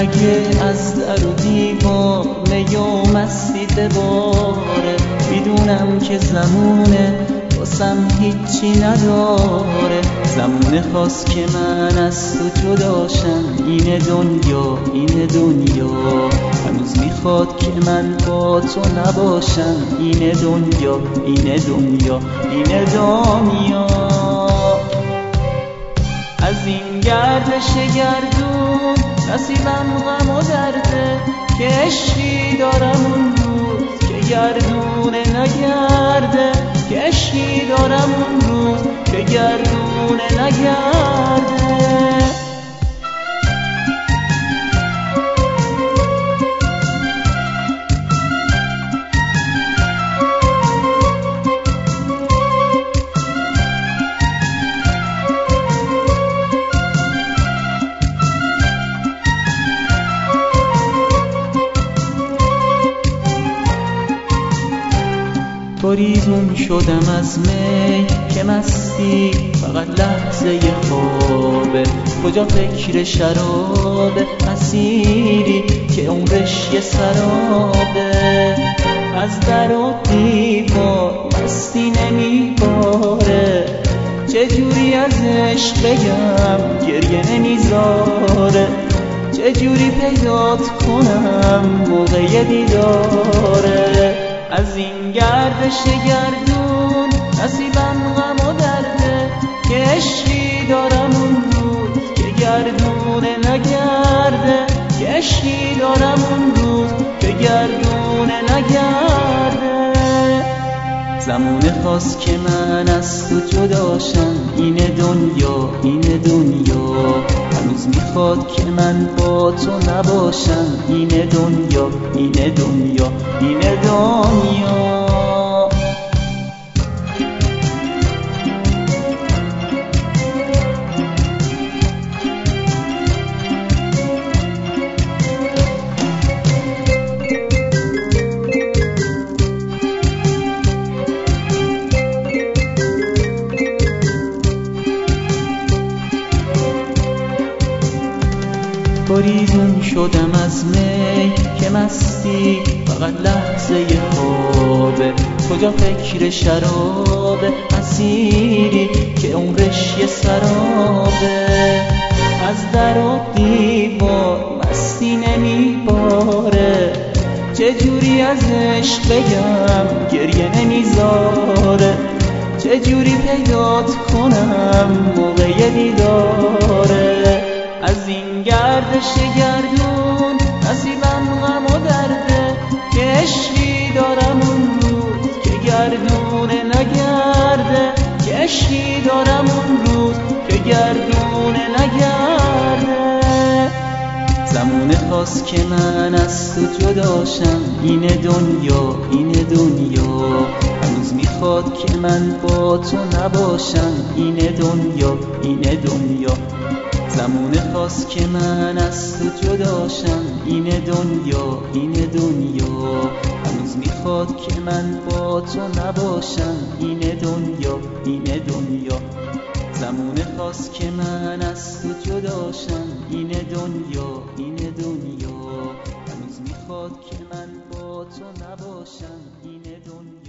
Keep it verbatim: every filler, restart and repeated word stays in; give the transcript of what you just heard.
اگه از در و دیوار می مستی بباره، میدونم که زمونه واسم هیچی نداره. زمونه خواست که من از تو جداشم، اینه دنیا اینه دنیا. هنوز میخواد که من با تو نباشم، اینه دنیا اینه دنیا اینه دنیا. از این گردش گردون نصیبم غم و درده، که عشقی دارم اون روز که گردونه نگرده، که عشقی دارم اون روز که گردونه نگرده. گریزون شدم از می که مستی فقط لحظه خوابه، کجا فکر شرابه، اسیری که عمرش یه سرابه. از در و دیوار مستی نمیباره، چجوری از عشق بگم گریه نمیذاره، چجوری پیدات کنم موقع دیداره. از این گردش گردون نصیبم غم و درده، که عشقی دارم اون روز که گردونه نگرده، که عشقی دارم اون روز که گردونه نگرده. زمونه خواست که من از تو جداشم، اینه دنیا اینه دنیا. هنوز میخواد که من با تو نباشم، اینه دنیا اینه دنیا اینه دنیا. گریزون شدم از می که مستی فقط لحظه خوابه، کجا فکر شرابه، اسیری که عمرش یه سرابه. از در و دیوار مستی نمیباره، چجوری از عشق بگم گریه نمیذاره، چجوری پیدات کنم موقع دیداره. از این گردش گردون نصیبم غم و درده، که عشقی دارم اون روز که گردونه نگرده، که عشقی دارم اون روز که گردونه نگرده. زمونه خواست که من از تو جداشم، اینه دنیا اینه دنیا. هنوز میخواد که من با تو نباشم، اینه دنیا اینه دنیا. زمونه خواست که من از تو جداشم، اینه دنیا اینه دنیا. هنوز میخواد که من با تو نباشم، اینه دنیا اینه دنیا. زمونه خواست که من از تو جداشم، اینه دنیا اینه دنیا. هنوز میخواد که من با تو نباشم، اینه دنیا.